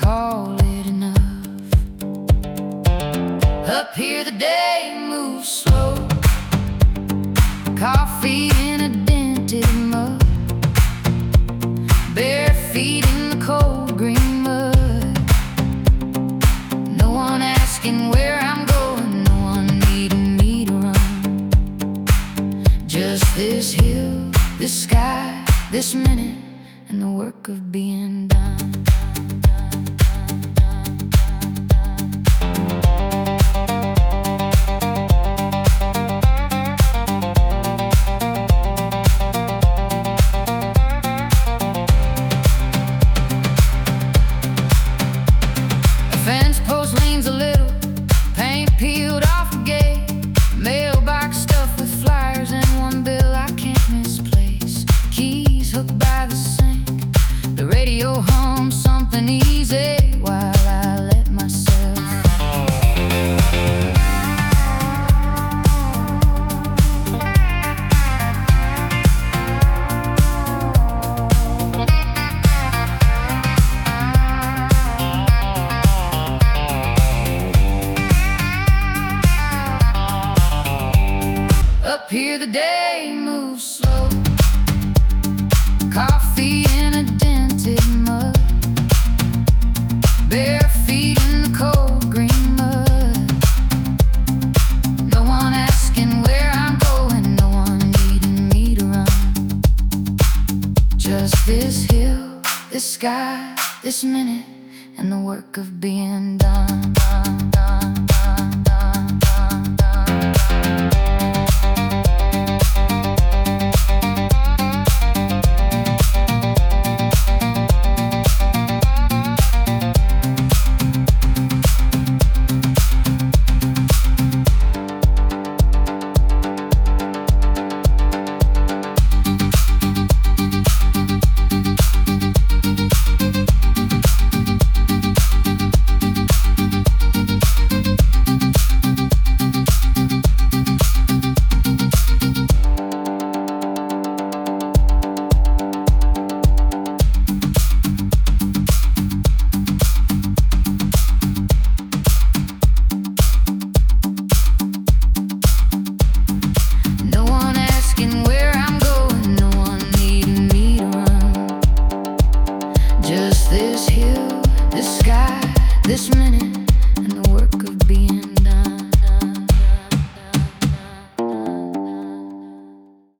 call it enough. Up here the day moves slow, coffee in a dented mug, bare feet in the cold green mud. No one asking where I'm going, no one needing me to run. Just this hill, this sky, this minute, and the work of being done. Fence post leans a little, paint peeled off the gate, mailbox stuffed with flyers and one bill I can't misplace. Keys hooked by the sink, the radio hums something easy while I let myself. Up here the day moves slow, coffee in a dented mug, bare feet in the cold green mud. No one asking where I'm going, no one needing me to run. Just this hill, this sky, this minute, and the work of being done.